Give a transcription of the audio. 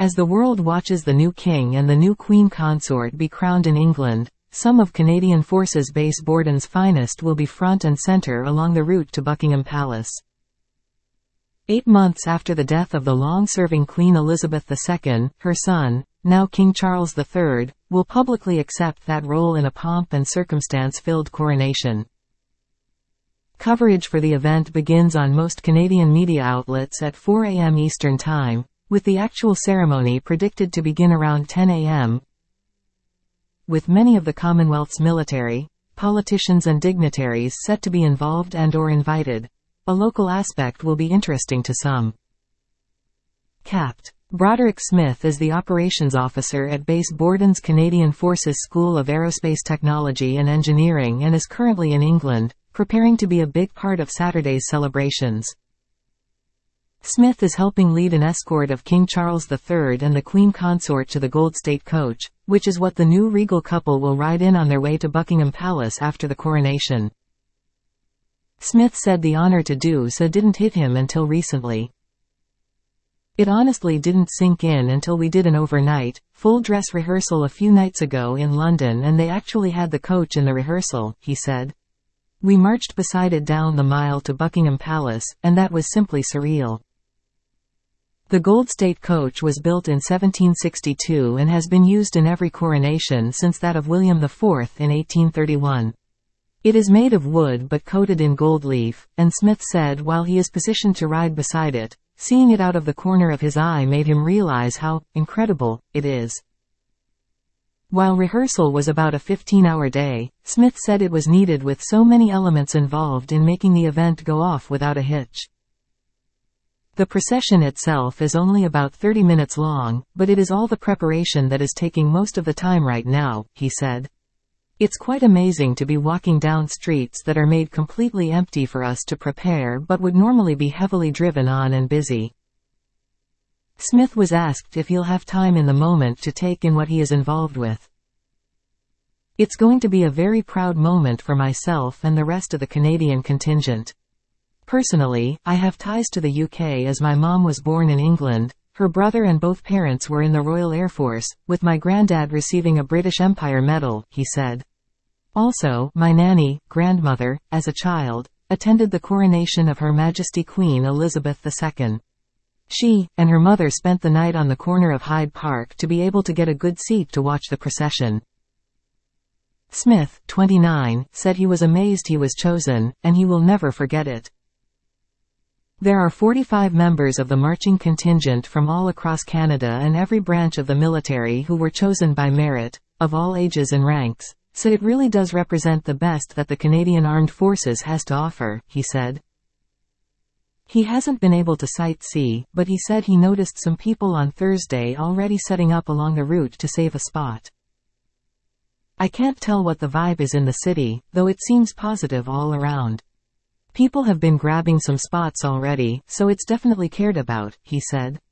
As the world watches the new king and the new queen consort be crowned in England, some of Canadian Forces Base Borden's finest will be front and center along the route to Buckingham Palace. 8 months after the death of the long-serving Queen Elizabeth II, her son, now King Charles III, will publicly accept that role in a pomp and circumstance-filled coronation. Coverage for the event begins on most Canadian media outlets at 4 a.m. Eastern Time, with the actual ceremony predicted to begin around 10 a.m., with many of the Commonwealth's military, politicians and dignitaries set to be involved and/or invited. A local aspect will be interesting to some. Capt. Broderick Smith is the operations officer at Base Borden's Canadian Forces School of Aerospace Technology and Engineering and is currently in England, preparing to be a big part of Saturday's celebrations. Smith is helping lead an escort of King Charles III and the Queen Consort to the Gold State Coach, which is what the new regal couple will ride in on their way to Buckingham Palace after the coronation. Smith said the honor to do so didn't hit him until recently. It honestly didn't sink in until we did an overnight, full-dress rehearsal a few nights ago in London and they actually had the coach in the rehearsal, he said. We marched beside it down the mile to Buckingham Palace, and that was simply surreal. The Gold State Coach was built in 1762 and has been used in every coronation since that of William IV in 1831. It is made of wood but coated in gold leaf, and Smith said while he is positioned to ride beside it, seeing it out of the corner of his eye made him realize how incredible it is. While rehearsal was about a 15-hour day, Smith said it was needed with so many elements involved in making the event go off without a hitch. The procession itself is only about 30 minutes long, but it is all the preparation that is taking most of the time right now, he said. It's quite amazing to be walking down streets that are made completely empty for us to prepare but would normally be heavily driven on and busy. Smith was asked if he'll have time in the moment to take in what he is involved with. It's going to be a very proud moment for myself and the rest of the Canadian contingent. Personally, I have ties to the UK as my mom was born in England, her brother and both parents were in the Royal Air Force, with my granddad receiving a British Empire medal, he said. Also, my nanny, grandmother, as a child, attended the coronation of Her Majesty Queen Elizabeth II. She and her mother spent the night on the corner of Hyde Park to be able to get a good seat to watch the procession. Smith, 29, said he was amazed he was chosen, and he will never forget it. There are 45 members of the marching contingent from all across Canada and every branch of the military who were chosen by merit, of all ages and ranks, so it really does represent the best that the Canadian Armed Forces has to offer, he said. He hasn't been able to sightsee, but he said he noticed some people on Thursday already setting up along the route to save a spot. I can't tell what the vibe is in the city, though it seems positive all around. People have been grabbing some spots already, so it's definitely cared about, he said.